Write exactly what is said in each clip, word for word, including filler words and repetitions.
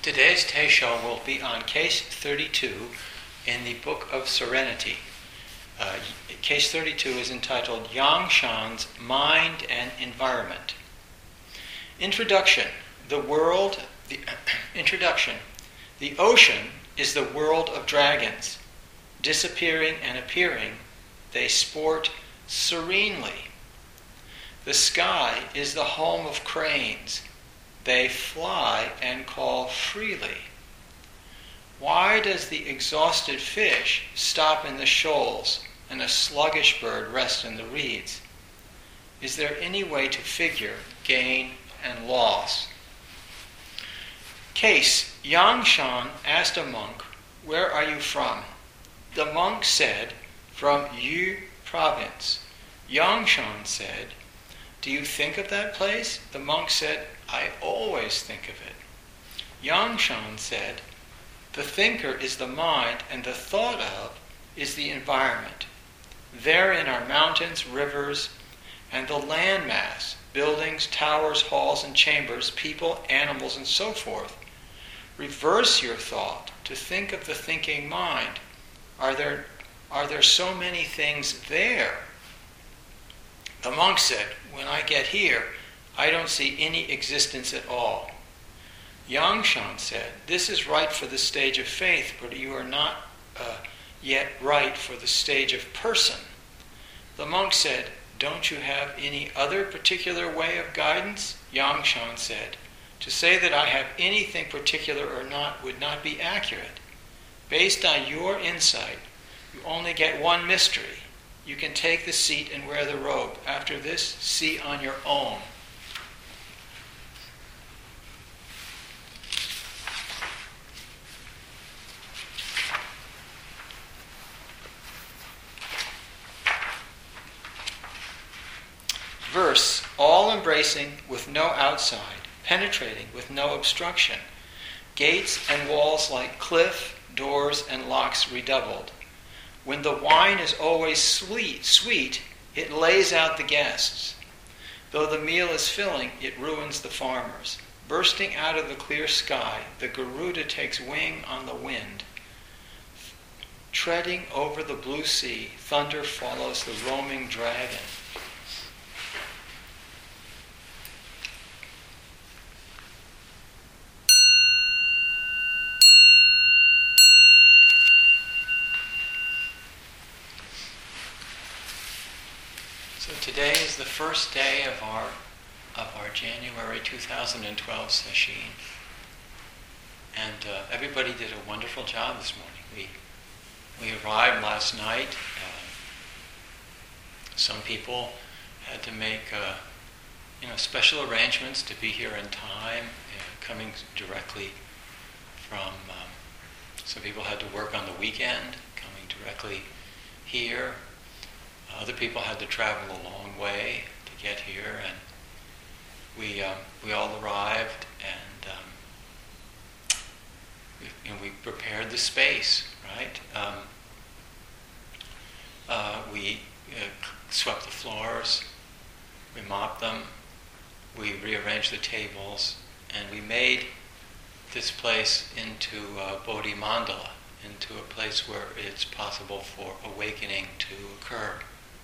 Today's Teisho will be on case thirty-two in the Book of Serenity. Uh, case thirty-two is entitled Yang Shan's Mind and Environment. Introduction. The world, the introduction. The ocean is the world of dragons. Disappearing and appearing, they sport serenely. The sky is the home of cranes. They fly and call freely. Why does the exhausted fish stop in the shoals and a sluggish bird rest in the reeds? Is there any way to figure gain and loss? Case. Yang Shan asked a monk, "Where are you from?" The monk said, "From Yu province." Yang Shan said, "Do you think of that place?" The monk said, "I always think of it." Yang Shan said, "The thinker is the mind, and the thought of is the environment. Therein are mountains, rivers, and the land mass, buildings, towers, halls, and chambers, people, animals, and so forth. Reverse your thought to think of the thinking mind. Are there, are there so many things there?" The monk said, "When I get here, I don't see any existence at all." Yang Shan said, "This is right for the stage of faith, but you are not uh, yet right for the stage of person." The monk said, "Don't you have any other particular way of guidance?" Yang Shan said, "To say that I have anything particular or not would not be accurate. Based on your insight, you only get one mystery. You can take the seat and wear the robe. After this, see on your own." Verse, all-embracing with no outside, penetrating with no obstruction, gates and walls like cliff, doors and locks redoubled. When the wine is always sweet, sweet, it lays out the guests. Though the meal is filling, it ruins the farmers. Bursting out of the clear sky, the Garuda takes wing on the wind. Treading over the blue sea, thunder follows the roaming dragon. So today is the first day of our of our January two thousand twelve session, and uh, everybody did a wonderful job this morning. We we arrived last night. Uh, some people had to make uh, you know special arrangements to be here in time, uh, coming directly from. Um, some people had to work on the weekend, coming directly here. Other people had to travel a long way to get here, and we um, we all arrived, and um, we, you know, we prepared the space, right? Um, uh, we uh, swept the floors, we mopped them, we rearranged the tables, and we made this place into a Bodhi Mandala, into a place where it's possible for awakening to occur.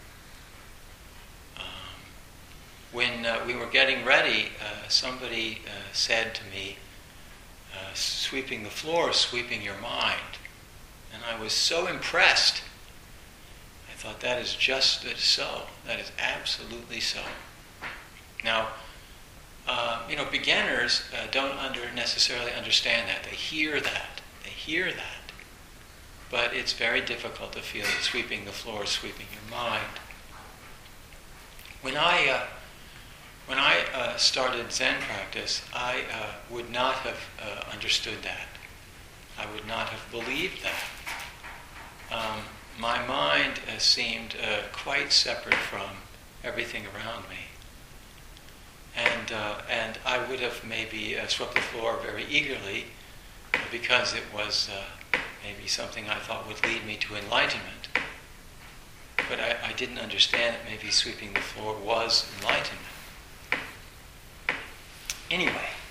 When uh, we were getting ready, uh, somebody uh, said to me, uh, "Sweeping the floor is sweeping your mind." And I was so impressed. I thought, that is just that is so. That is absolutely so. Now, uh, you know, beginners uh, don't under necessarily understand that. They hear that. They hear that. But it's very difficult to feel that sweeping the floor is sweeping your mind. When I... Uh, When I uh, started Zen practice, I uh, would not have uh, understood that. I would not have believed that. Um, my mind uh, seemed uh, quite separate from everything around me. And uh, and I would have maybe uh, swept the floor very eagerly uh, because it was uh, maybe something I thought would lead me to enlightenment. But I, I didn't understand that maybe sweeping the floor was enlightenment. Anyway,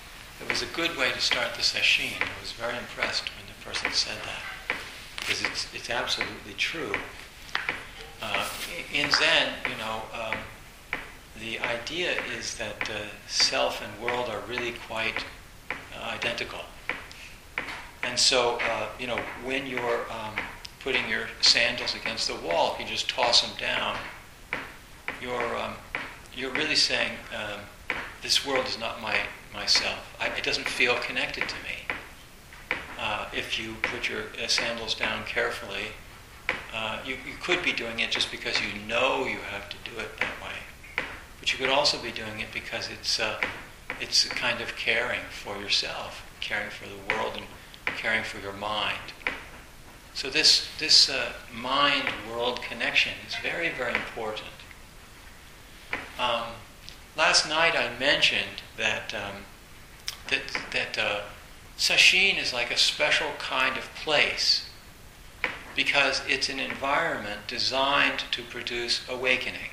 was a good way to start the sesshin. I was very impressed when the person said that, because it's it's absolutely true. Uh, in Zen, you know, um, the idea is that uh, self and world are really quite uh, identical. And so, uh, you know, when you're um, putting your sandals against the wall, if you just toss them down, you're um, you're really saying, um, this world is not my myself. I, it doesn't feel connected to me. Uh, if you put your uh, sandals down carefully, uh, you, you could be doing it just because you know you have to do it that way. But you could also be doing it because it's uh, it's a kind of caring for yourself, caring for the world, and caring for your mind. So this this uh, mind-world connection is very, very important. Um, last night I mentioned that um, that that uh, sesshin is like a special kind of place because it's an environment designed to produce awakening.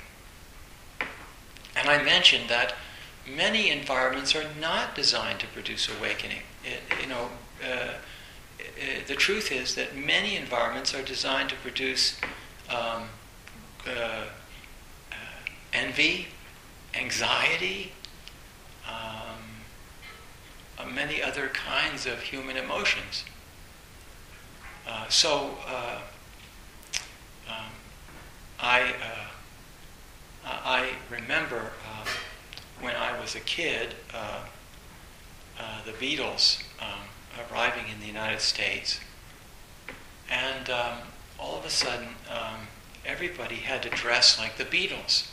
And I mentioned that many environments are not designed to produce awakening. It, you know, uh, it, the truth is that many environments are designed to produce um, uh, uh, envy, anxiety, um, uh, many other kinds of human emotions. Uh, so uh, um, I uh, I remember uh, when I was a kid, uh, uh, the Beatles um, arriving in the United States, and um, all of a sudden um, everybody had to dress like the Beatles.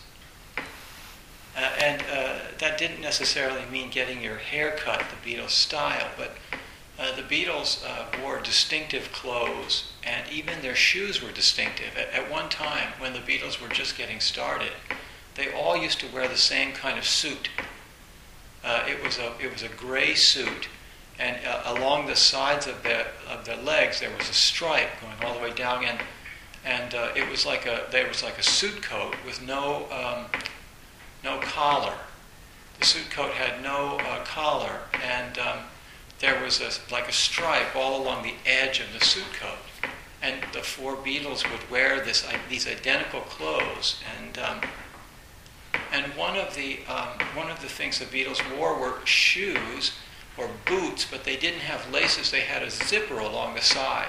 Uh, and uh, that didn't necessarily mean getting your hair cut the Beatles style, but uh, the Beatles uh, wore distinctive clothes, and even their shoes were distinctive. At, at one time, when the Beatles were just getting started, they all used to wear the same kind of suit. Uh, it was a it was a gray suit, and uh, along the sides of their of their legs there was a stripe going all the way down, and and uh, it was like a there was like a suit coat with no. Um, No collar. The suit coat had no uh, collar, and um, there was a, like a stripe all along the edge of the suit coat. And the four Beatles would wear this uh, these identical clothes. And um, and one of the um, one of the things the Beatles wore were shoes or boots, but they didn't have laces. They had a zipper along the side.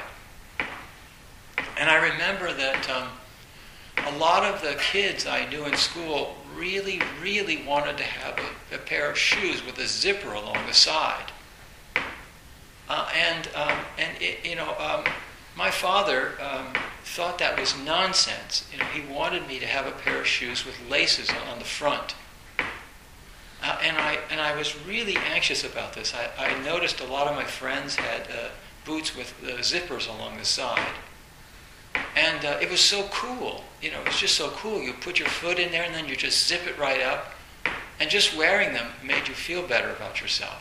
And I remember that. Um, A lot of the kids I knew in school really, really wanted to have a, a pair of shoes with a zipper along the side. Uh, and, um, and it, you know, um, my father um, thought that was nonsense. You know, he wanted me to have a pair of shoes with laces on the front. Uh, and I and I was really anxious about this. I, I noticed a lot of my friends had uh, boots with uh, zippers along the side. And uh, it was so cool. You know, it was just so cool. You put your foot in there and then you just zip it right up. And just wearing them made you feel better about yourself.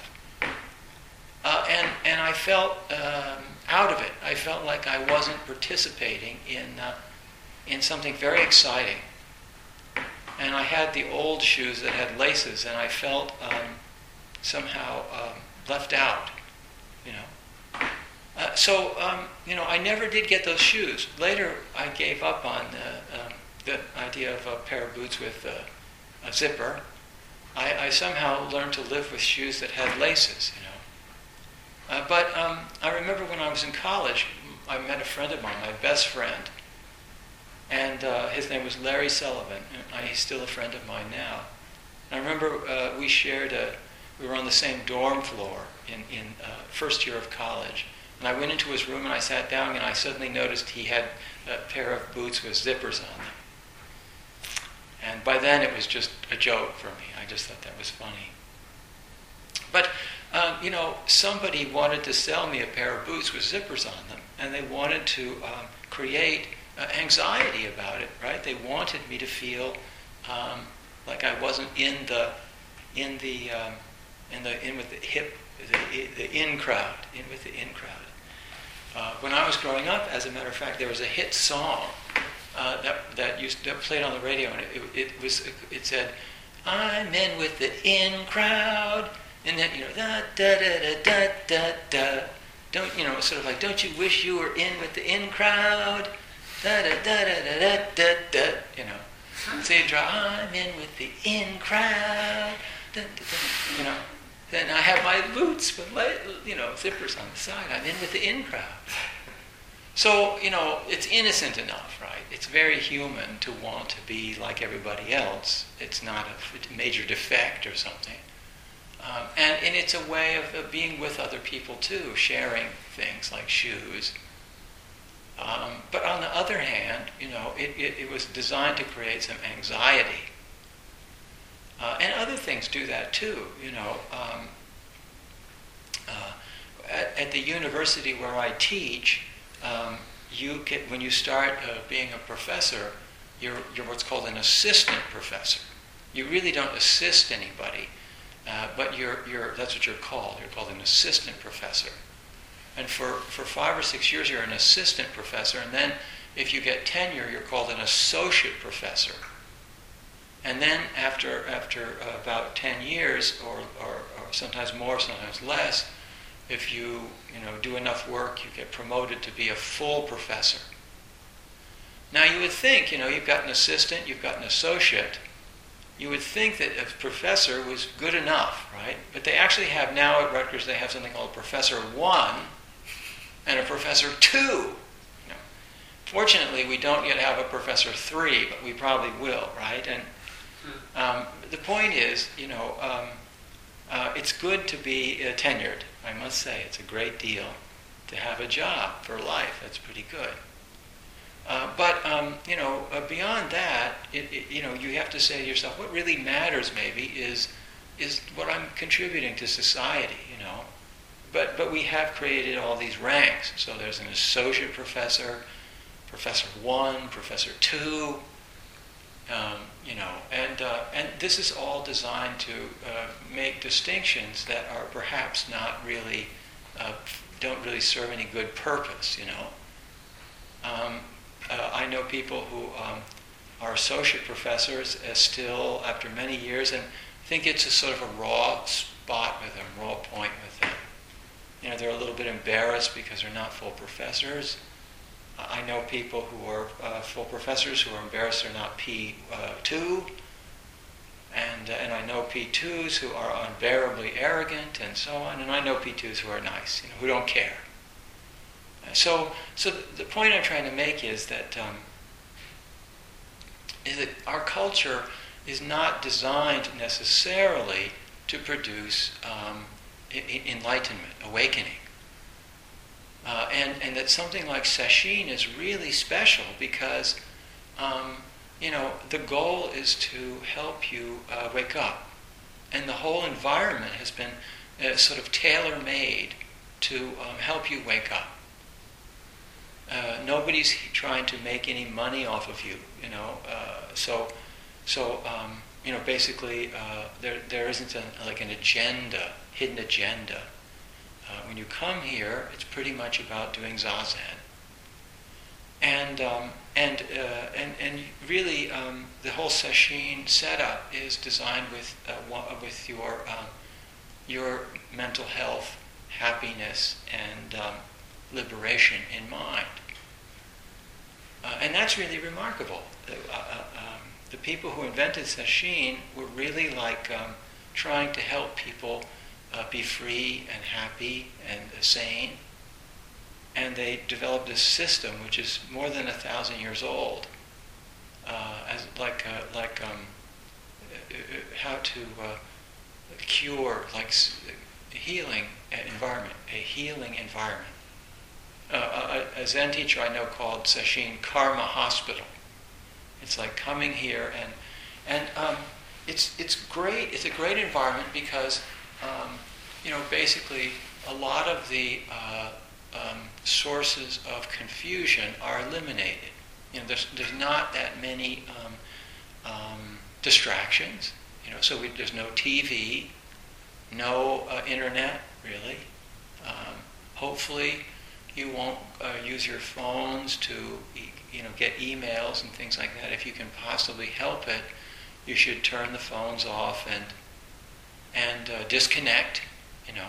Uh, and, and I felt um, out of it. I felt like I wasn't participating in, uh, in something very exciting. And I had the old shoes that had laces, and I felt um, somehow um, left out, you know. Uh, so, um, you know, I never did get those shoes. Later, I gave up on uh, um, the idea of a pair of boots with uh, a zipper. I, I somehow learned to live with shoes that had laces, you know. Uh, but um, I remember when I was in college, I met a friend of mine, my best friend, and uh, his name was Larry Sullivan. And he's still a friend of mine now. And I remember uh, we shared a, we were on the same dorm floor in, in uh, first year of college. And I went into his room and I sat down and I suddenly noticed he had a pair of boots with zippers on them. And by then it was just a joke for me. I just thought that was funny. But, um, you know, somebody wanted to sell me a pair of boots with zippers on them. And they wanted to um, create uh, anxiety about it, right? They wanted me to feel um, like I wasn't in the, in the, um, in the, in with the hip, the, the in crowd, in with the in crowd. Uh, when I was growing up, as a matter of fact, there was a hit song uh, that that used that played on the radio, and it, it, it was it said, "I'm in with the in crowd, And then, you know, da da da da da da. Don't, you know, sort of like, don't you wish you were in with the in crowd? Da da da da da da da da. You know, so you draw, I'm in with the in crowd. Da, da, da. You know, then I have my boots with my, you know, zippers on the side. I'm in with the in crowd. So, you know, it's innocent enough, right? It's very human to want to be like everybody else. It's not a major defect or something. Um, and, and it's a way of, of being with other people too, sharing things like shoes. Um, but on the other hand, you know, it, it, it was designed to create some anxiety. Uh, and other things do that too, you know. Um, uh, at, at the university where I teach, Um, you get, when you start uh, being a professor, you're, you're what's called an assistant professor. You really don't assist anybody, uh, but you're, you're, that's what you're called. You're called an assistant professor. And for, for five or six years, you're an assistant professor, and then if you get tenure, you're called an associate professor. And then after, after uh, about ten years, or, or, or sometimes more, sometimes less, if you, you know, do enough work, you get promoted to be a full professor. Now you would think, you know, you've got an assistant, you've got an associate. You would think that a professor was good enough, right? But they actually have now at Rutgers, they have something called Professor One and a Professor Two. You know, fortunately, we don't yet have a Professor Three, but we probably will, right? And um, the point is, you know, um, uh, it's good to be uh, tenured. I must say, it's a great deal to have a job for life. That's pretty good. Uh, but, um, you know, uh, beyond that, it, it, you know, you have to say to yourself, what really matters maybe is is what I'm contributing to society, you know. But, but we have created all these ranks. So there's an associate professor, Professor One, Professor Two, Um, you know, and uh, and this is all designed to uh, make distinctions that are perhaps not really, uh, don't really serve any good purpose, you know. Um, uh, I know people who um, are associate professors uh, still after many years and think it's a sort of a raw spot with them, raw point with them. You know, they're a little bit embarrassed because they're not full professors. I know people who are uh, full professors who are embarrassed they're not P two, and uh, and I know P twos who are unbearably arrogant and so on, and I know P twos who are nice, you know, who don't care. So so the point I'm trying to make is that um, is that our culture is not designed necessarily to produce um, enlightenment, awakening. Uh, and, and that something like sesshin is really special because, um, you know, the goal is to help you uh, wake up. And the whole environment has been uh, sort of tailor-made to um, help you wake up. Uh, nobody's trying to make any money off of you, you know. Uh, so, so um, you know, basically, uh, there there isn't an, like an agenda, hidden agenda. Uh, when you come here, it's pretty much about doing zazen, and um, and uh, and and really um, the whole sesshin setup is designed with uh, with your um, your mental health, happiness, and um, liberation in mind, uh, and that's really remarkable. Uh, uh, um, the people who invented sesshin were really like um, trying to help people Uh, be free and happy and uh, sane. And they developed this system which is more than a thousand years old, uh, as like uh, like um, uh, how to uh, cure, like a healing environment, a healing environment. Uh, a, a Zen teacher I know called sesshin Karma Hospital. It's like coming here and and um, it's it's great. It's a great environment because Um, you know, basically, a lot of the uh, um, sources of confusion are eliminated. You know, there's there's not that many um, um, distractions. You know, so we, there's no T V, no uh, internet, really. Um, hopefully, you won't uh, use your phones to, you know, get emails and things like that. If you can possibly help it, you should turn the phones off and and uh, disconnect, you know.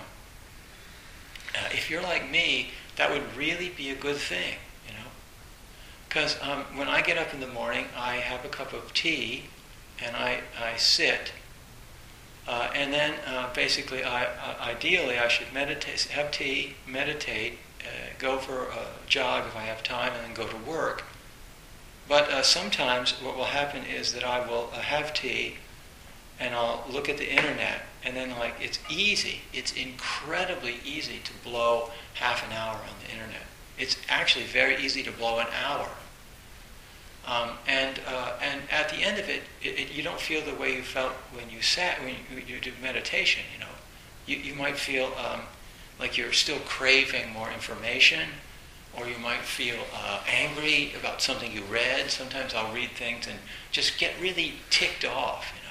Uh, if you're like me, that would really be a good thing, you know. Because um, when I get up in the morning, I have a cup of tea, and I, I sit, uh, and then uh, basically, I, uh, ideally, I should meditate, have tea, meditate, uh, go for a jog if I have time, and then go to work. But uh, sometimes what will happen is that I will uh, have tea, and I'll look at the internet, and then like it's easy, it's incredibly easy to blow half an hour on the internet. It's actually very easy to blow an hour. Um, and uh, and at the end of it, it, it, you don't feel the way you felt when you sat, when you, you did meditation, you know. You, you might feel um, like you're still craving more information, or you might feel uh, angry about something you read. Sometimes I'll read things and just get really ticked off, you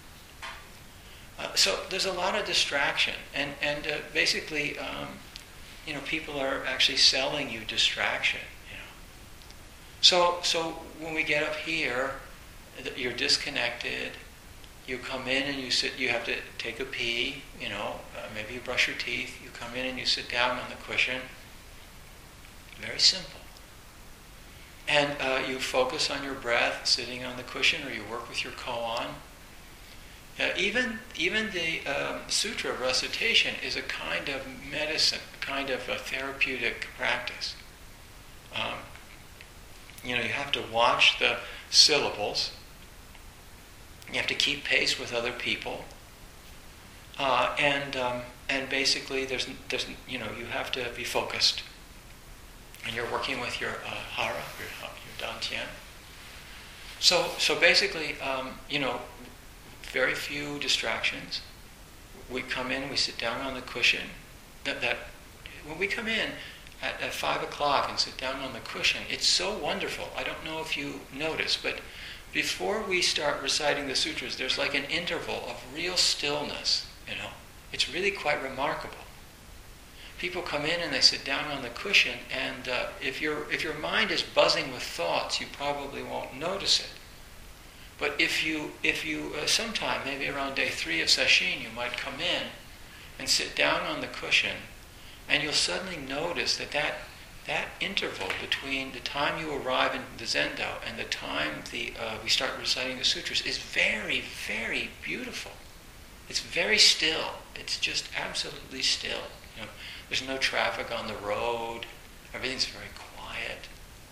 know. Uh, so there's a lot of distraction, and and uh, basically, um, you know, people are actually selling you distraction, you know. So so when we get up here, you're disconnected. You come in and you sit. You have to take a pee, you know. Uh, maybe you brush your teeth. You come in and you sit down on the cushion. Very simple. And uh, you focus on your breath, sitting on the cushion, or you work with your koan. Uh, even even the um, sutra recitation is a kind of medicine, kind of a therapeutic practice. Um, you know, you have to watch the syllables. You have to keep pace with other people, uh, and um, and basically, there's there's you know you have to be focused, and you're working with your uh, hara, your your dantian. So so basically, um, you know. Very few distractions. We come in, we sit down on the cushion. That, that when we come in at, at five o'clock and sit down on the cushion, it's so wonderful. I don't know if you notice, but before we start reciting the sutras, there's like an interval of real stillness. You know, it's really quite remarkable. People come in and they sit down on the cushion, and uh, if your if your mind is buzzing with thoughts, you probably won't notice it. But if you, if you uh, sometime, maybe around day three of sesshin, you might come in and sit down on the cushion, and you'll suddenly notice that that, that interval between the time you arrive in the zendo and the time the, uh, we start reciting the sutras is very, very beautiful. It's very still. It's just absolutely still. You know, there's no traffic on the road. Everything's very quiet.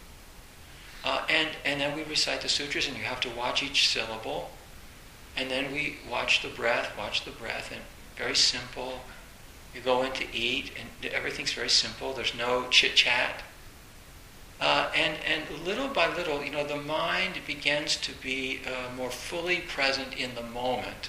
Uh, and, and then we recite the sutras, and you have to watch each syllable. And then we watch the breath, watch the breath, and very simple. You go in to eat, and everything's very simple. There's no chit-chat. Uh, and, and little by little, you know, the mind begins to be uh, more fully present in the moment.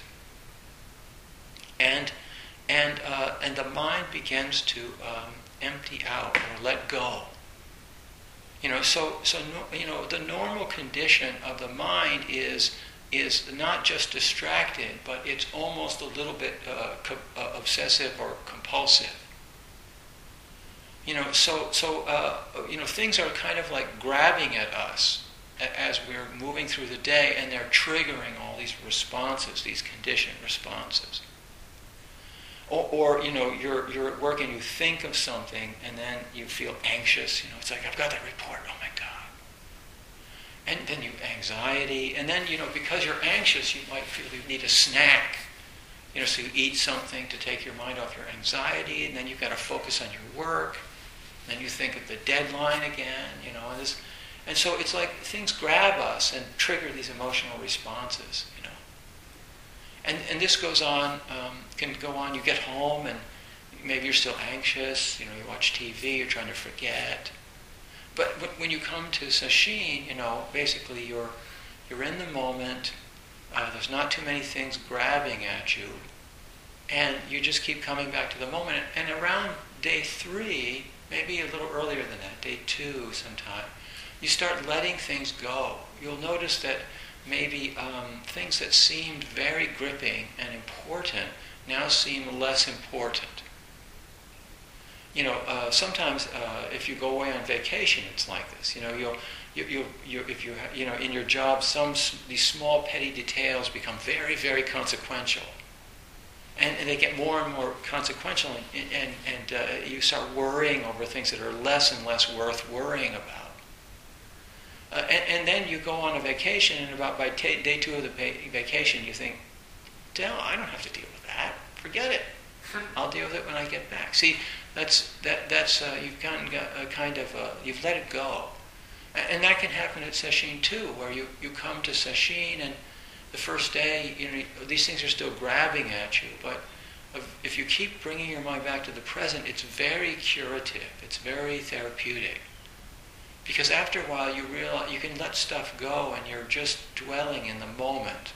And, and, uh, and the mind begins to um, empty out or let go. You know, so so no, you know the normal condition of the mind is is not just distracted, but it's almost a little bit uh, co- uh, obsessive or compulsive. You know, so so uh, you know things are kind of like grabbing at us as we're moving through the day, and they're triggering all these responses, these conditioned responses. Or, or, you know, you're you're at work and you think of something and then you feel anxious. You know, it's like, I've got that report, oh my God. And then you anxiety, and then, you know, because you're anxious, you might feel you need a snack. You know, so you eat something to take your mind off your anxiety, and then you've got to focus on your work. Then you think of the deadline again, you know. And, this, and so it's like things grab us and trigger these emotional responses, you know. And and this goes on, um, can go on, you get home and maybe you're still anxious, you know, you watch T V, you're trying to forget. But when you come to sesshin, you know, basically you're you're in the moment, uh, there's not too many things grabbing at you, and you just keep coming back to the moment. And around day three, maybe a little earlier than that, day two sometime, you start letting things go. You'll notice that maybe um, things that seemed very gripping and important now seem less important. You know, uh, sometimes uh, if you go away on vacation, it's like this. You know, you'll, you, you, you, if you, you know, in your job, some these small petty details become very, very consequential, and, and they get more and more consequential, and, and, and uh, you start worrying over things that are less and less worth worrying about. Uh, and, and then you go on a vacation, and about by t- day two of the va- vacation, you think, "Dell, I don't have to deal with that. Forget it. I'll deal with it when I get back." See, that's that. That's uh, you've gotten a kind of uh, you've let it go, and that can happen at sesshin too, where you, you come to sesshin, and the first day, you know, these things are still grabbing at you, but if you keep bringing your mind back to the present, it's very curative. It's very therapeutic. Because after a while, you realize you can let stuff go, and you're just dwelling in the moment.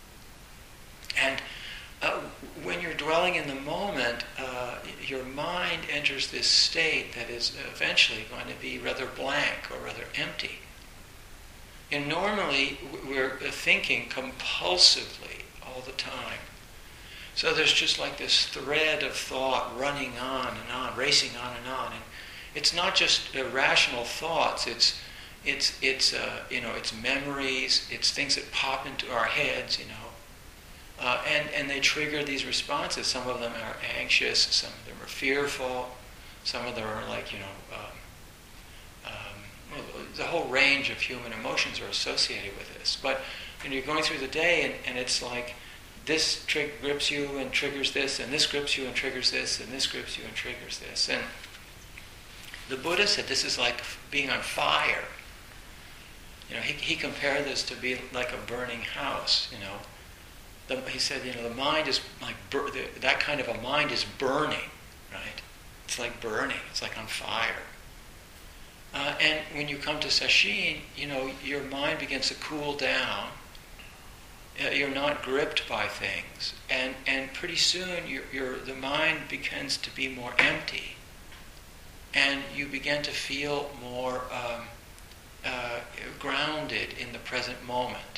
And uh, when you're dwelling in the moment, uh, your mind enters this state that is eventually going to be rather blank or rather empty. And normally, we're thinking compulsively all the time. So there's just like this thread of thought running on and on, racing on and on. And it's not just irrational thoughts. It's, it's, it's, uh, you know, it's memories. It's things that pop into our heads, you know, uh, and and they trigger these responses. Some of them are anxious. Some of them are fearful. Some of them are like, you know, um, um, well, the whole range of human emotions are associated with this. But you know, you're going through the day, and, and it's like this trick grips you and triggers this, and this grips you and triggers this, and this grips you and triggers this, and the Buddha said this is like being on fire. You know, he, he compared this to be like a burning house, you know. The, he said, you know, the mind is like, bur- the, that kind of a mind is burning, right? It's like burning. It's like on fire. Uh, and when you come to sesshin, you know, your mind begins to cool down. Uh, you're not gripped by things. And, and pretty soon, you're, you're, the mind begins to be more empty. And you begin to feel more um, uh, grounded in the present moment.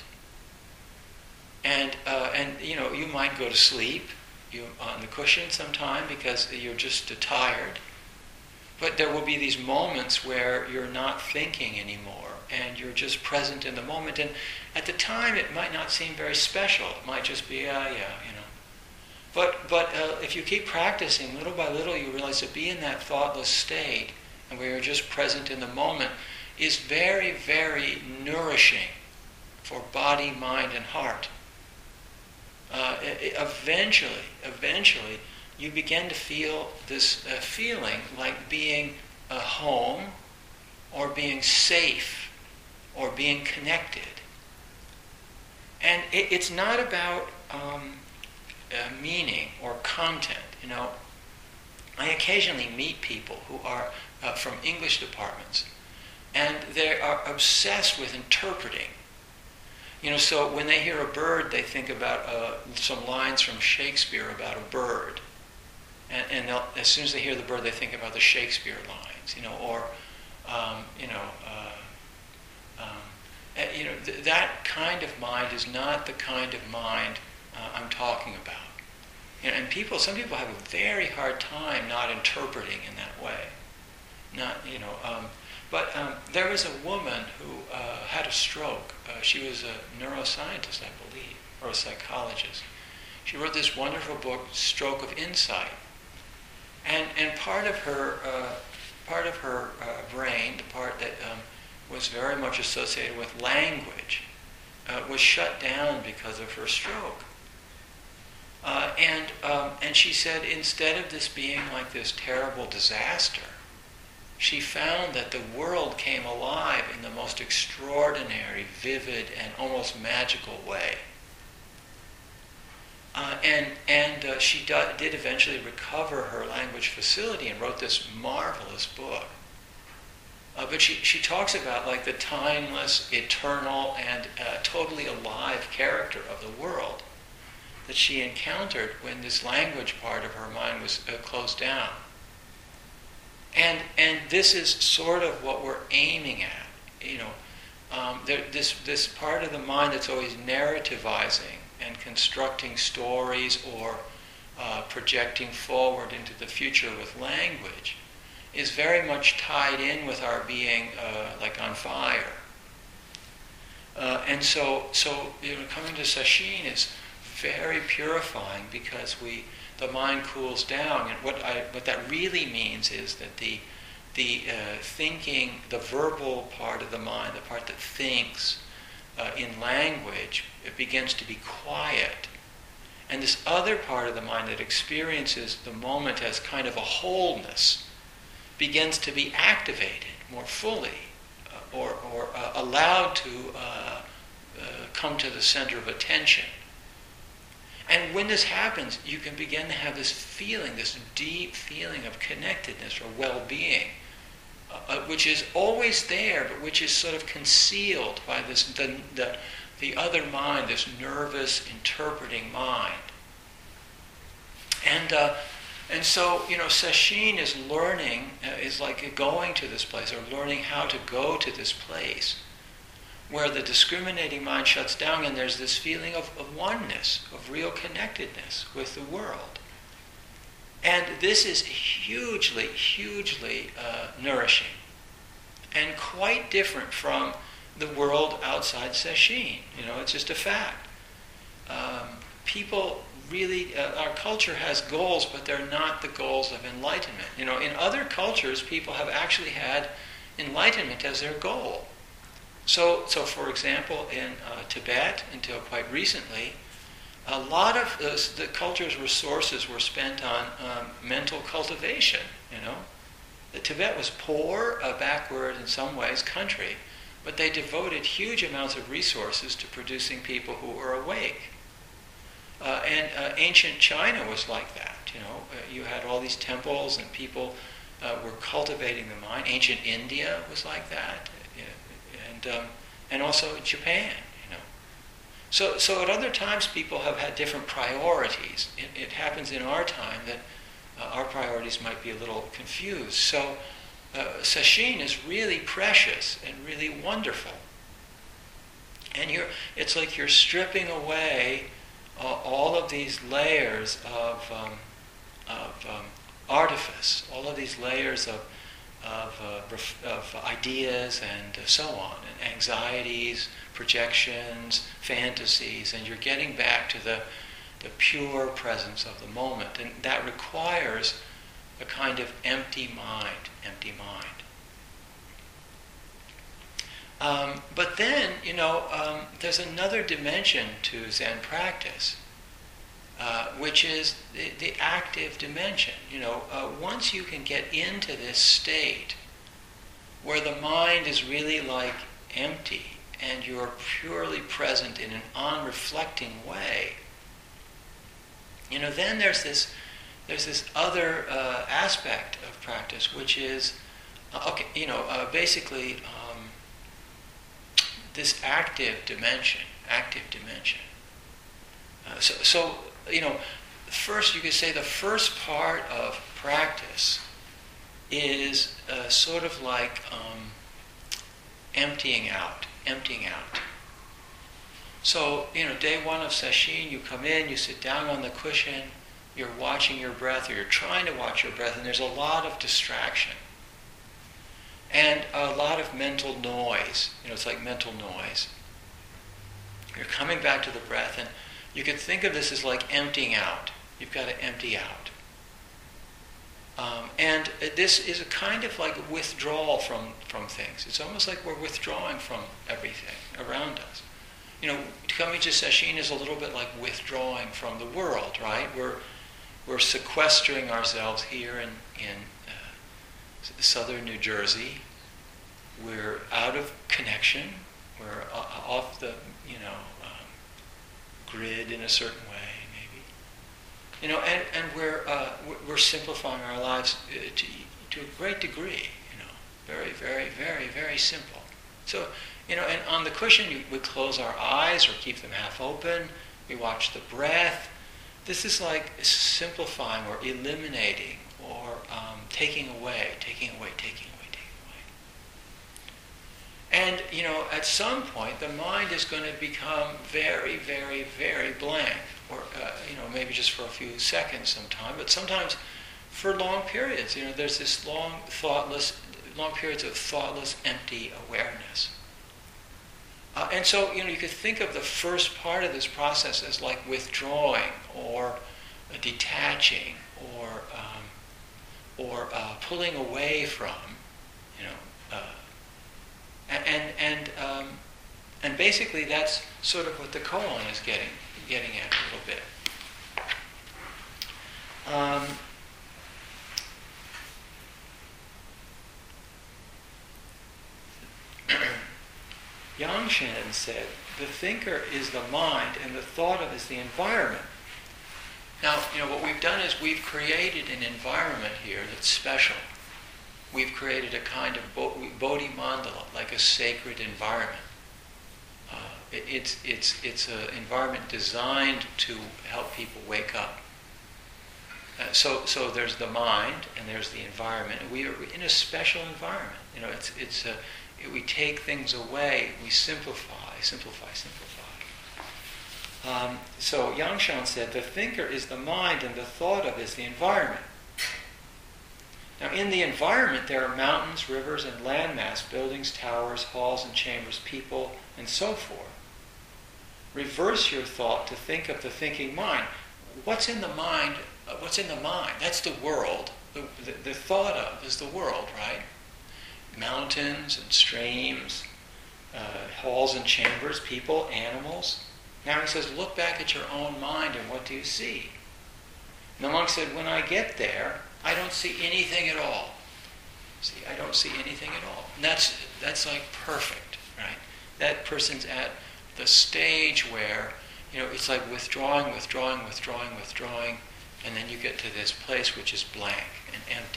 And uh, and you know, you might go to sleep you on the cushion sometime because you're just uh, tired. But there will be these moments where you're not thinking anymore, and you're just present in the moment. And at the time, it might not seem very special. It might just be, ah, uh, yeah, you know. But but uh, if you keep practicing, little by little, you realize to be in that thoughtless state, and where you're just present in the moment, is very, very nourishing for body, mind, and heart. Uh, it, eventually, eventually, you begin to feel this uh, feeling like being uh, home, or being safe, or being connected. And it, it's not about Um, Uh, meaning or content. You know, I occasionally meet people who are uh, from English departments, and they are obsessed with interpreting. You know, so when they hear a bird, they think about uh, some lines from Shakespeare about a bird, and, and as soon as they hear the bird, they think about the Shakespeare lines. You know, or um, you know, uh, um, uh, you know, th- that kind of mind is not the kind of mind uh, I'm talking about. You know, and people, some people have a very hard time not interpreting in that way. Not, you know, um, but um, there was a woman who uh, had a stroke. Uh, she was a neuroscientist, I believe, or a psychologist. She wrote this wonderful book, Stroke of Insight. And and part of her uh, part of her uh, brain, the part that um, was very much associated with language, uh, was shut down because of her stroke. Uh, and um, and she said, instead of this being like this terrible disaster, she found that the world came alive in the most extraordinary, vivid, and almost magical way. Uh, and and uh, she do, did eventually recover her language facility and wrote this marvelous book. Uh, but she, she talks about like the timeless, eternal, and uh, totally alive character of the world that she encountered when this language part of her mind was uh, closed down. And and this is sort of what we're aiming at, you know, um, there, this this part of the mind that's always narrativizing and constructing stories or uh, projecting forward into the future with language is very much tied in with our being uh, like on fire. Uh, and so so you know, coming to sesshin is very purifying because we the mind cools down. And what I what that really means is that the the uh, thinking, the verbal part of the mind, the part that thinks uh, in language, it begins to be quiet. And this other part of the mind that experiences the moment as kind of a wholeness begins to be activated more fully, uh, or, or uh, allowed to uh, uh, come to the center of attention. And when this happens, you can begin to have this feeling, this deep feeling of connectedness or well-being, uh, which is always there, but which is sort of concealed by this the, the, the other mind, this nervous, interpreting mind. And uh, and so, you know, sesshin is learning, uh, is like going to this place, or learning how to go to this place, where the discriminating mind shuts down and there's this feeling of, of oneness, of real connectedness with the world. And this is hugely, hugely uh, nourishing, and quite different from the world outside sesshin. You know, it's just a fact. Um, people really, uh, our culture has goals, but they're not the goals of enlightenment. You know, in other cultures, people have actually had enlightenment as their goal. So, so for example, in uh, Tibet, until quite recently, a lot of uh, the culture's resources were spent on um, mental cultivation, you know. The Tibet was poor, a backward in some ways country, but they devoted huge amounts of resources to producing people who were awake. Uh, and uh, ancient China was like that, you know. Uh, you had all these temples and people uh, were cultivating the mind. Ancient India was like that, and um, and also Japan, you know. So, so at other times people have had different priorities. It, it happens in our time that uh, our priorities might be a little confused. So uh, sesshin is really precious and really wonderful. And you're, it's like you're stripping away uh, all of these layers of, um, of um, artifice, all of these layers of Of, uh, ref- of ideas and uh, so on, and anxieties, projections, fantasies, and you're getting back to the, the pure presence of the moment. And that requires a kind of empty mind, empty mind. Um, but then, you know, um, there's another dimension to Zen practice, Uh, which is the, the active dimension. You know, uh, once you can get into this state where the mind is really like empty and you're purely present in an unreflecting way, you know, then there's this there's this other uh, aspect of practice, which is uh, okay, you know, uh, basically um, this active dimension, active dimension. Uh, so. so You know, first you could say the first part of practice is uh, sort of like um, emptying out, emptying out. So, you know, day one of sesshin, you come in, you sit down on the cushion, you're watching your breath, or you're trying to watch your breath, and there's a lot of distraction. And a lot of mental noise. You know, it's like mental noise. You're coming back to the breath, and you could think of this as like emptying out. You've got to empty out. Um, and this is a kind of like withdrawal from, from things. It's almost like we're withdrawing from everything around us. You know, coming to sesshin is a little bit like withdrawing from the world, right? We're we're sequestering ourselves here in, in uh, southern New Jersey. We're out of connection. We're off the, you know, grid in a certain way, maybe, you know, and and we're uh, we're simplifying our lives to to a great degree, you know, very very very very simple. So, you know, and on the cushion you, we close our eyes or keep them half open. We watch the breath. This is like simplifying or eliminating or um, taking away, taking away, taking away, taking away. And, you know, at some point, the mind is going to become very, very, very blank. Or, uh, you know, maybe just for a few seconds sometime, but sometimes for long periods. You know, there's this long, thoughtless, long periods of thoughtless, empty awareness. Uh, and so, you know, you could think of the first part of this process as like withdrawing or uh, detaching or um, or uh, pulling away from, you know, uh, and and um, and basically that's sort of what the koan is getting getting at a little bit. Um, Yang Shen said, the thinker is the mind and the thought of is the environment. Now, you know, what we've done is we've created an environment here that's special. We've created a kind of bodhi mandala, like a sacred environment. Uh, it, it's it's it's an environment designed to help people wake up. Uh, so so there's the mind and there's the environment. And we are in a special environment. You know, it's it's a we take things away, we simplify, simplify, simplify. Um, so Yang Shan said, the thinker is the mind and the thought of is the environment. Now in the environment there are mountains, rivers, and landmass, buildings, towers, halls and chambers, people, and so forth. Reverse your thought to think of the thinking mind. What's in the mind? Uh, what's in the mind? That's the world. The, the, the thought of is the world, right? Mountains and streams, uh, halls and chambers, people, animals. Now he says, look back at your own mind and what do you see? And the monk said, when I get there, I don't see anything at all. See, I don't see anything at all. And that's, that's like perfect, right? That person's at the stage where, you know, it's like withdrawing, withdrawing, withdrawing, withdrawing, and then you get to this place which is blank and empty.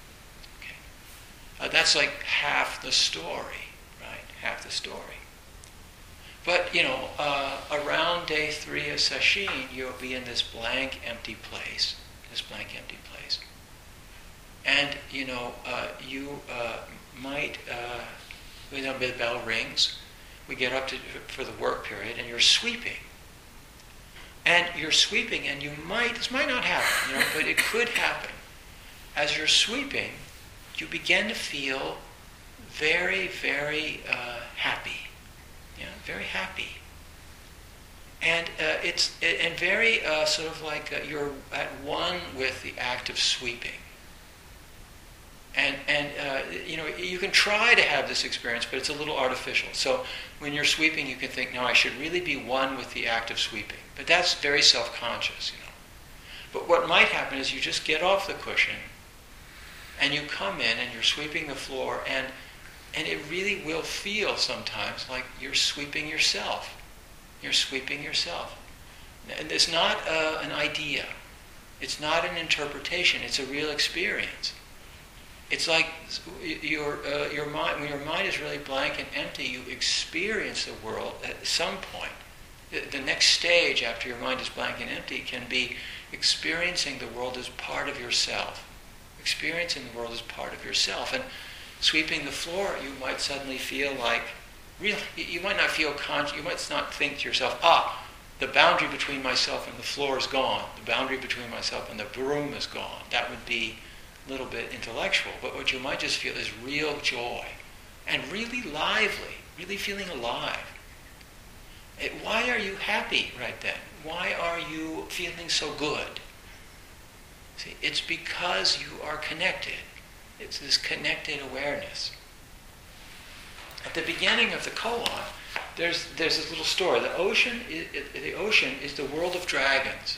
Uh, that's like half the story, right? Half the story. But, you know, uh, around day three of Sesshin, you'll be in this blank, empty place. This blank, empty place. And, you know, uh, you uh, might, uh, you know, the bell rings. We get up to for the work period, and you're sweeping. And you're sweeping, and you might, this might not happen, you know, but it could happen. As you're sweeping, you begin to feel very, very uh, happy, you know, very happy, and uh, it's and very uh, sort of like uh, you're at one with the act of sweeping. And and uh, you know, you can try to have this experience, but it's a little artificial. So when you're sweeping, you can think, no, I should really be one with the act of sweeping, but that's very self-conscious, you know. But what might happen is you just get off the cushion. And you come in and you're sweeping the floor, and and it really will feel sometimes like you're sweeping yourself. You're sweeping yourself. And it's not uh, an idea. It's not an interpretation. It's a real experience. It's like your uh, your mind. When your mind is really blank and empty, you experience the world at some point. The, the next stage after your mind is blank and empty can be experiencing the world as part of yourself. Experiencing the world as part of yourself. And sweeping the floor, you might suddenly feel like, really, you might not feel conscious, you might not think to yourself, ah, the boundary between myself and the floor is gone. The boundary between myself and the broom is gone. That would be a little bit intellectual. But what you might just feel is real joy. And really lively, really feeling alive. It, why are you happy right then? Why are you feeling so good? See, it's because you are connected. It's this connected awareness. At the beginning of the koan, there's there's this little story. The ocean, is, the ocean is the world of dragons.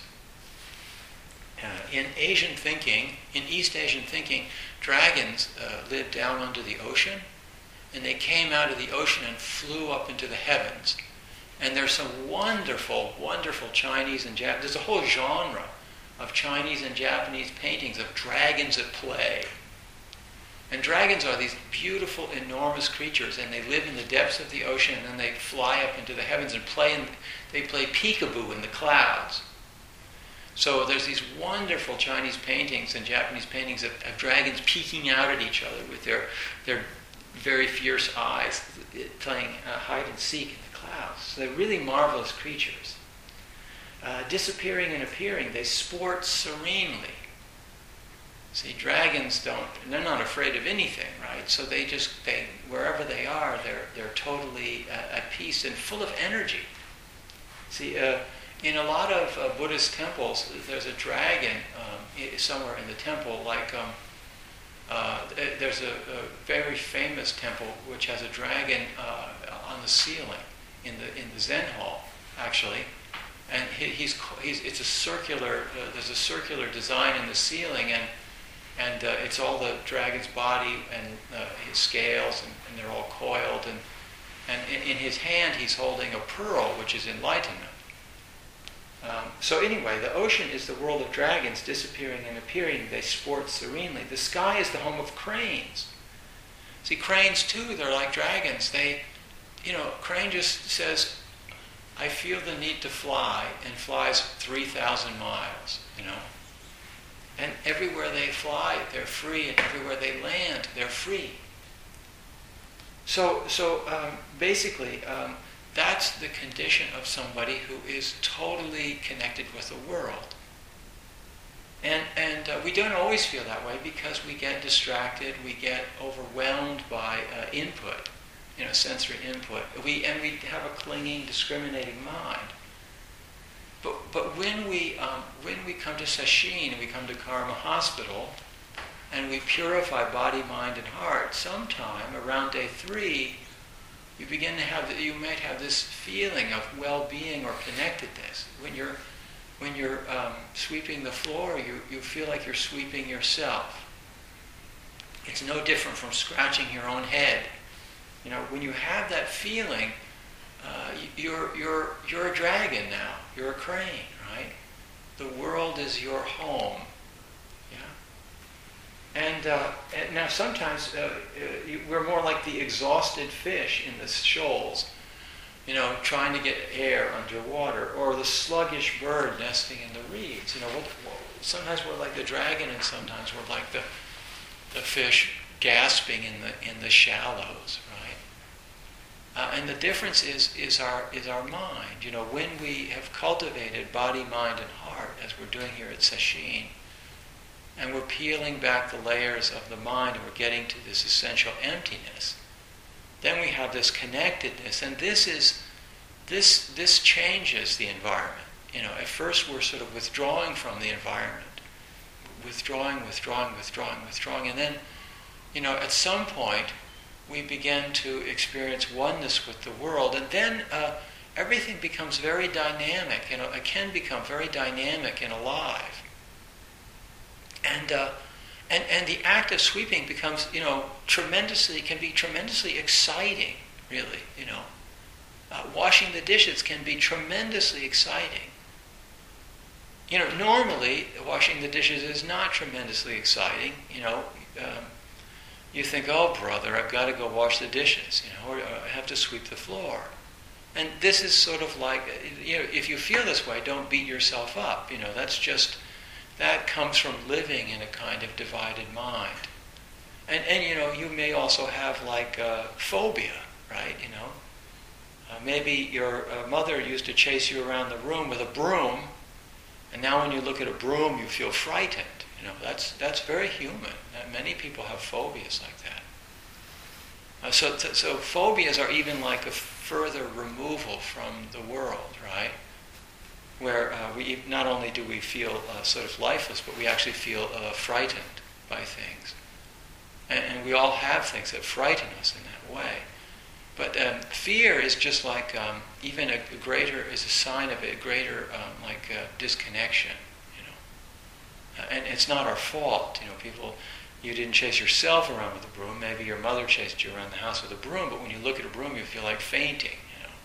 Uh, in Asian thinking, in East Asian thinking, dragons uh, lived down under the ocean, and they came out of the ocean and flew up into the heavens. And there's some wonderful, wonderful Chinese and Japanese. There's a whole genre of Chinese and Japanese paintings of dragons at play. And dragons are these beautiful, enormous creatures, and they live in the depths of the ocean, and then they fly up into the heavens and play. In, they play peekaboo in the clouds. So there's these wonderful Chinese paintings and Japanese paintings of, of dragons peeking out at each other with their their very fierce eyes, playing uh, hide and seek in the clouds. So they're really marvelous creatures. Uh, disappearing and appearing, they sport serenely. See, dragons don't, they're not afraid of anything, right? So they just, they wherever they are, they're, they're totally uh, at peace and full of energy. See, uh, in a lot of uh, Buddhist temples, there's a dragon um, somewhere in the temple, like um, uh, there's a, a very famous temple which has a dragon uh, on the ceiling in the in the Zen hall, actually. And he, he's, he's it's a circular, uh, there's a circular design in the ceiling, and and uh, it's all the dragon's body and uh, his scales, and, and they're all coiled, and and in, in his hand he's holding a pearl, which is enlightenment. Um, so anyway, the ocean is the world of dragons, disappearing and appearing. They sport serenely. The sky is the home of cranes. See, cranes too, they're like dragons. They, you know, crane just says, I feel the need to fly, and flies three thousand miles, you know. And everywhere they fly, they're free, and everywhere they land, they're free. So, so um, basically, um, that's the condition of somebody who is totally connected with the world. And, and uh, we don't always feel that way because we get distracted, we get overwhelmed by uh, input, you know, sensory input. We, and we have a clinging, discriminating mind. But, but when we um, when we come to Sesshin, we come to Karma Hospital, and we purify body, mind, and heart, sometime around day three, you begin to have, you might have this feeling of well-being or connectedness. When you're when you're um, sweeping the floor, you, you feel like you're sweeping yourself. It's no different from scratching your own head. You know, when you have that feeling, uh, you're you're you're a dragon now. You're a crane, right? The world is your home. And, uh, and now sometimes uh, uh, you, we're more like the exhausted fish in the shoals, you know, trying to get air underwater, or the sluggish bird nesting in the reeds. You know, what, what, sometimes we're like the dragon, and sometimes we're like the the fish gasping in the in the shallows, right? Uh, and the difference is is our is our mind. You know, when we have cultivated body, mind, and heart, as we're doing here at Sesshin, and we're peeling back the layers of the mind, and we're getting to this essential emptiness, then we have this connectedness, and this is this this changes the environment. You know, at first we're sort of withdrawing from the environment, withdrawing, withdrawing, withdrawing, withdrawing, and then, you know, at some point we begin to experience oneness with the world, and then uh, everything becomes very dynamic. You know, it can become very dynamic and alive. And, uh, and and the act of sweeping becomes, you know, tremendously, can be tremendously exciting, really, you know. Uh, washing the dishes can be tremendously exciting. You know, normally, washing the dishes is not tremendously exciting, you know. Um, you think, oh, brother, I've got to go wash the dishes, you know, or I have to sweep the floor. And this is sort of like, you know, if you feel this way, don't beat yourself up, you know, that's just... That comes from living in a kind of divided mind. And, and you know, you may also have like uh, phobia, right, you know. Uh, maybe your uh, mother used to chase you around the room with a broom, and now when you look at a broom, you feel frightened. You know, that's that's very human. Uh, many people have phobias like that. Uh, so, th- so phobias are even like a further removal from the world, right? Where uh, we not only do we feel uh, sort of lifeless, but we actually feel uh, frightened by things. And, and we all have things that frighten us in that way. But um, fear is just like, um, even a, a greater, is a sign of a greater, um, like, uh, disconnection, you know. Uh, and it's not our fault, you know, people, you didn't chase yourself around with a broom, maybe your mother chased you around the house with a broom, but when you look at a broom, you feel like fainting.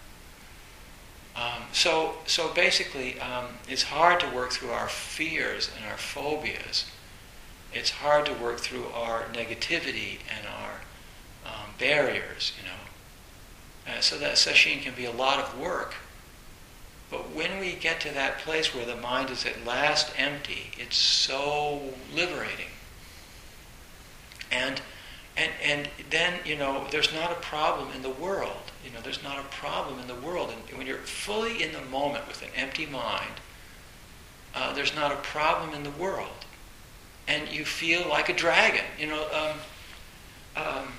Um, so, so basically, um, it's hard to work through our fears and our phobias. It's hard to work through our negativity and our um, barriers, you know. Uh, so that Sesshin can be a lot of work. But when we get to that place where the mind is at last empty, it's so liberating. And And and then, you know, there's not a problem in the world. You know, there's not a problem in the world. And when you're fully in the moment with an empty mind, uh, there's not a problem in the world. and you feel like a dragon. You know, um, um,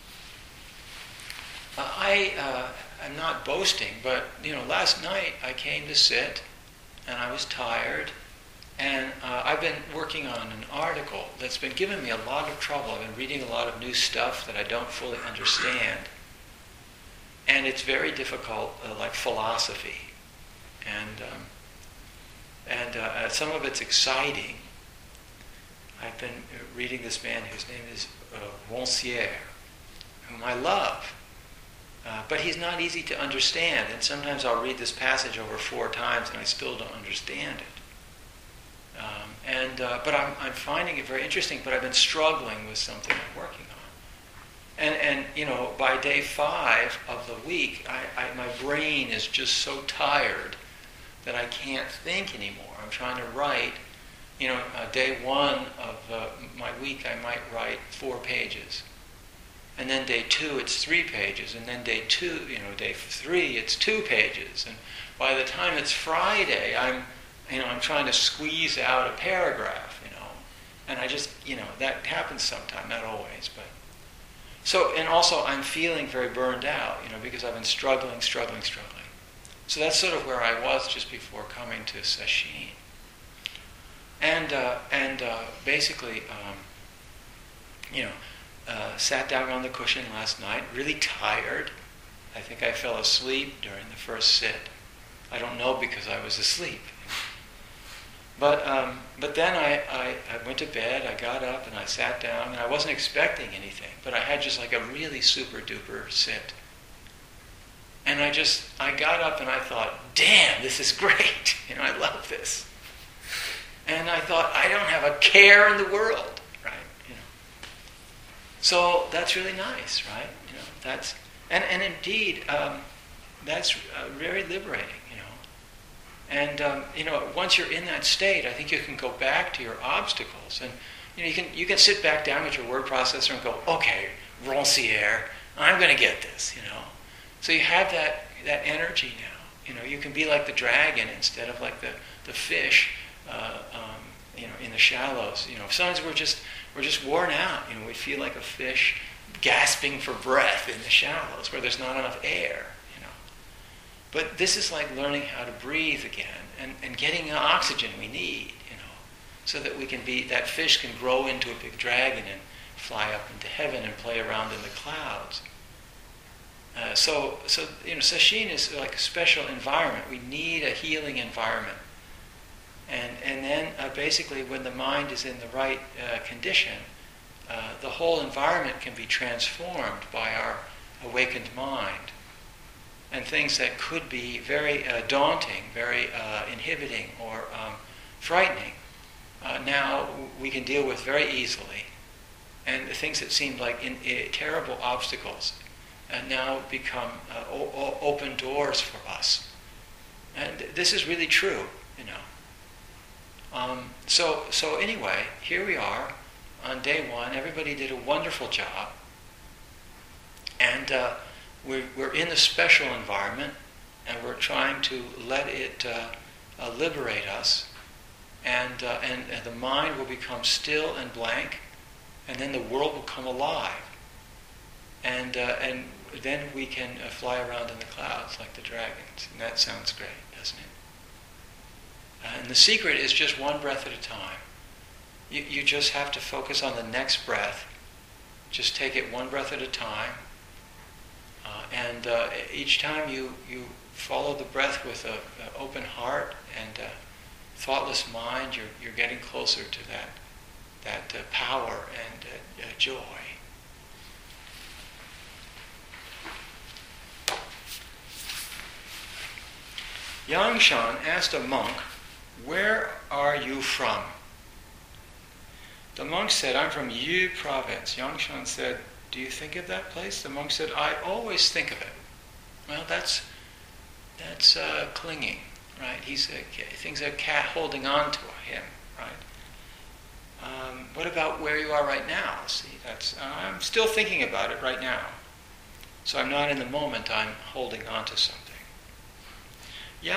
I, uh, I'm not boasting, but, you know, last night I came to sit, and I was tired, and uh, I've been working on an article that's been giving me a lot of trouble. I've been reading a lot of new stuff that I don't fully understand. And it's very difficult, uh, like philosophy. And um, and uh, some of it's exciting. I've been reading this man whose name is uh, Rancière, whom I love. Uh, but he's not easy to understand. And sometimes I'll read this passage over four times and I still don't understand it. Um, and uh, But I'm, I'm finding it very interesting, but I've been struggling with something I'm working on. And, and you know, by day five of the week, I, I, my brain is just so tired that I can't think anymore. I'm trying to write, you know, uh, day one of uh, my week, I might write four pages. And then day two, it's three pages. And then day two, you know, day three, it's two pages. And by the time it's Friday, I'm, you know, I'm trying to squeeze out a paragraph, you know. And I just, you know, that happens sometime, not always, but. So, and also I'm feeling very burned out, you know, because I've been struggling, struggling, struggling. So that's sort of where I was just before coming to Sesshin. And, uh, and uh, basically, um, you know, uh, sat down on the cushion last night, really tired. I think I fell asleep during the first sit. I don't know because I was asleep. But um, but then I, I, I went to bed, I got up and I sat down, and I wasn't expecting anything, but I had just like a really super duper sit. And I just, I got up and I thought, damn, this is great. You know, I love this. And I thought, I don't have a care in the world, right? You know. So that's really nice, right? You know, that's, and, and indeed, um, that's uh, very liberating. And um, you know, once you're in that state, I think you can go back to your obstacles, and you know, you can you can sit back down with your word processor and go, okay, Rancière, I'm going to get this. You know, so you have that that energy now. You know, you can be like the dragon instead of like the the fish. Uh, um, you know, in the shallows. You know, sometimes we're just we're just worn out. You know, we feel like a fish gasping for breath in the shallows where there's not enough air. But this is like learning how to breathe again and, and getting the oxygen we need, you know, so that we can be, that fish can grow into a big dragon and fly up into heaven and play around in the clouds. Uh, so, so, you know, Sesshin is like a special environment. We need a healing environment. And, and then uh, basically when the mind is in the right uh, condition, uh, the whole environment can be transformed by our awakened mind. And things that could be very uh, daunting, very uh, inhibiting or um, frightening, uh, now we can deal with very easily. And the things that seemed like in, in, terrible obstacles uh, now become uh, o- o- open doors for us. And th- this is really true, you know. Um, so, so anyway, here we are on day one. Everybody did a wonderful job. And uh, We're, we're in a special environment, and we're trying to let it uh, uh, liberate us, and, uh, and and the mind will become still and blank, and then the world will come alive, and uh, and then we can uh, fly around in the clouds like the dragons, and that sounds great, doesn't it? Uh, and the secret is just one breath at a time. You you just have to focus on the next breath. Just take it one breath at a time. Uh, and uh, each time you, you follow the breath with an open heart and a thoughtless mind, you're, you're getting closer to that, that uh, power and uh, uh, joy. Yangshan asked a monk, "Where are you from?" The monk said, "I'm from Yu province." Yangshan said, "Do you think of that place?" The monk said, "I always think of it." Well, that's that's uh, clinging, right? He's a, things are cat holding on to him, right? Um, what about where you are right now? See, that's uh, I'm still thinking about it right now. So I'm not in the moment. I'm holding on to something.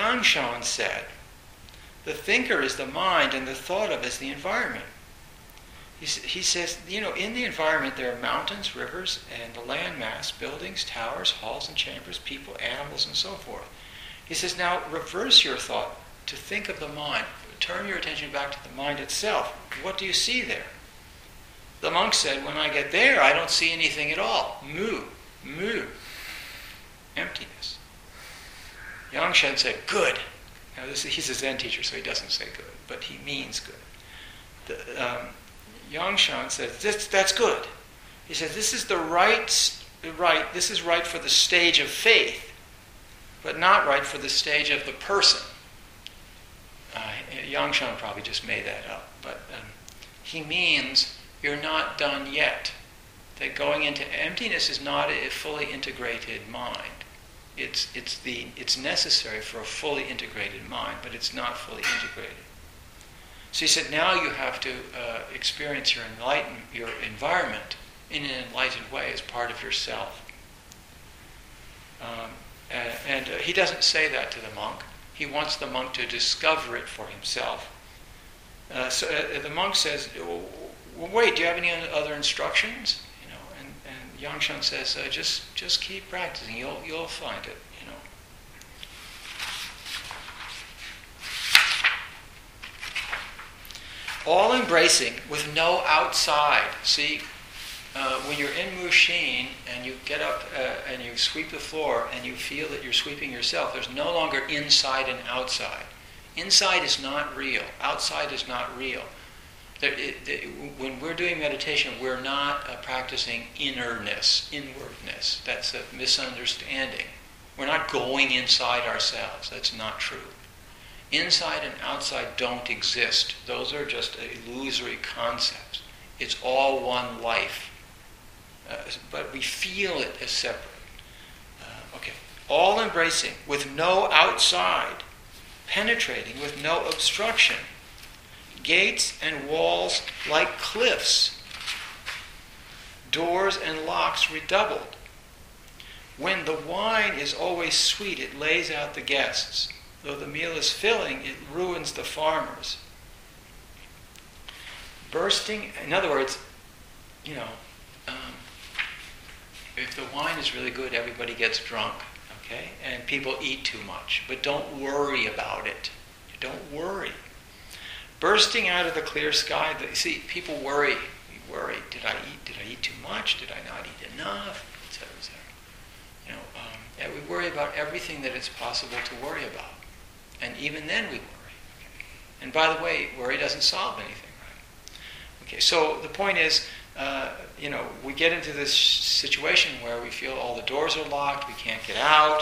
Yangshan said, "The thinker is the mind, and the thought of is the environment. He, he says, you know, in the environment there are mountains, rivers, and the landmass, buildings, towers, halls and chambers, people, animals, and so forth. He says, now reverse your thought to think of the mind. Turn your attention back to the mind itself. What do you see there? The monk said, when I get there, I don't see anything at all. Mu, mu, emptiness. Yangshan said, good. Now this, he's a Zen teacher, so he doesn't say good, but he means good. The, um, Yangshan says, this, that's good. He says, this is the right, right, this is right for the stage of faith, but not right for the stage of the person. Uh, Yangshan probably just made that up, but um, he means you're not done yet. That going into emptiness is not a fully integrated mind. It's, it's, the, it's necessary for a fully integrated mind, but it's not fully integrated. So he said, now you have to uh, experience your enlighten, your environment in an enlightened way as part of yourself. Um, and and uh, he doesn't say that to the monk. He wants the monk to discover it for himself. Uh, so uh, the monk says, well, wait, do you have any other instructions? You know, and, and Yangshan says, uh, just just keep practicing. You'll you'll find it. You know. All embracing with no outside. See, uh, when you're in Mushin and you get up uh, and you sweep the floor and you feel that you're sweeping yourself, there's no longer inside and outside. Inside is not real. Outside is not real. There, it, it, when we're doing meditation, we're not uh, practicing innerness, inwardness. That's a misunderstanding. We're not going inside ourselves. That's not true. Inside and outside don't exist. Those are just illusory concepts. It's all one life. Uh, but we feel it as separate. Uh, okay. All embracing with no outside, penetrating with no obstruction. Gates and walls like cliffs. Doors and locks redoubled. When the wine is always sweet, it lays out the guests. Though the meal is filling, it ruins the farmers. Bursting, in other words, you know, um, if the wine is really good, everybody gets drunk, okay? And people eat too much. But don't worry about it. Don't worry. Bursting out of the clear sky, the, see, people worry. We worry. Did I eat? Did I eat too much? Did I not eat enough? Et cetera, et cetera. You know, um, and we worry about everything that it's possible to worry about. And even then we worry. Okay? And by the way, worry doesn't solve anything, right? Okay, so the point is, uh, you know, we get into this situation where we feel all the doors are locked, we can't get out.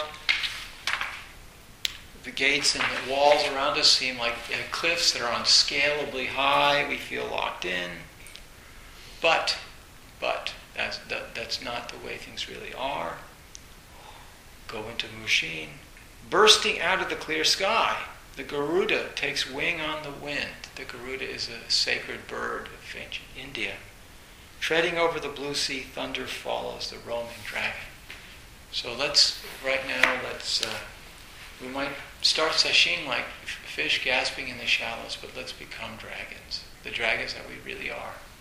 The gates and the walls around us seem like uh, cliffs that are unscalably high. We feel locked in. But, but, that's, that, that's not the way things really are. Go into Mushin. Bursting out of the clear sky, the Garuda takes wing on the wind. The Garuda is a sacred bird of ancient India. Treading over the blue sea, thunder follows the roaming dragon. So let's, right now, let's, uh, we might start sesshin like fish gasping in the shallows, but let's become dragons. The dragons that we really are.